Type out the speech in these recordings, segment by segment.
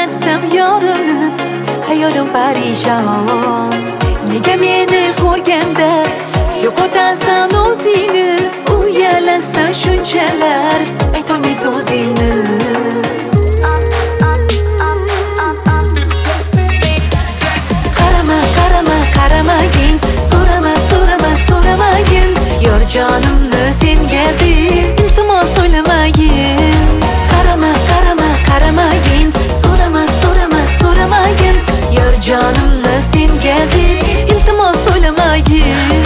etsam yorimni, hayolim parishon. Nega meni ko'rganda yo'qotasan o'zingni, uyalasan shunchalar aytolmay so'zingni. Qaramagin, so'ramagin, yor jonimni senga deb iltimos so'lamagin. Qaramagin, so'ramagin, yor jonimni senga deb iltimos so'lamagin.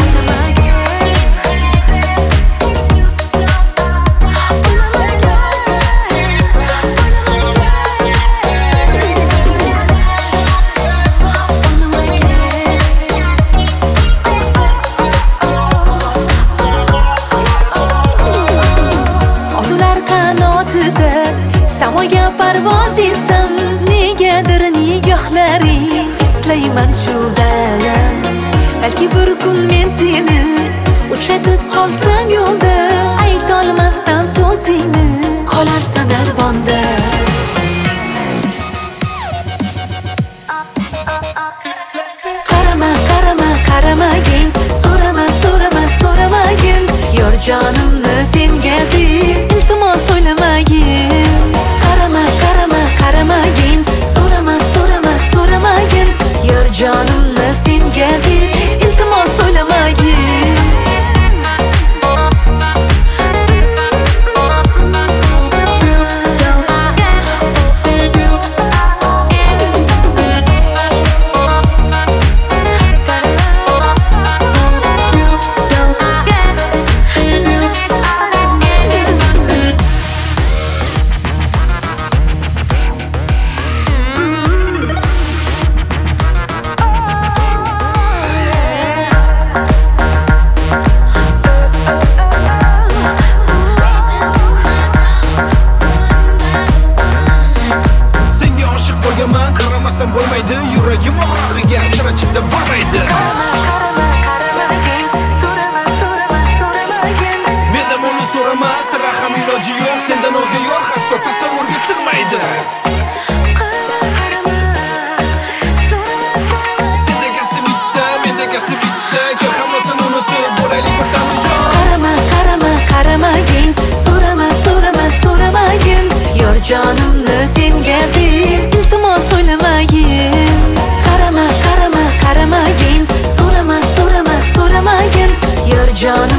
Samoga parvoz etsam, negadir nigohlaring islayman shudan. Balki bir kun men seni uchratib qolsam yo'lda, aytolmasdan so'zingni qolarsan alvonda. Qaramagin, so'ramagin, yor jonimni senga deb iltimos so'lamagin. Qaramagin, so'ramagin, yor jonimni senga deb iltimos so'lamagin. Qaramasam bo'lmaydi, yuragim og'rig'iga sira chidab bo'lmaydi. Mendan uni so'rama, sira ham iloji yo'q, sendan o'zga yor hatto tasavvurga sig'maydi. Sendagasi bitta, mendagasi bitta, kel hammasini unutib bo'laylik birdam jon. Qaramagin, so'ramagin, yor jonimni senga deb iltimos so'lamagin. Qaramagin, so'ramagin, yor jonim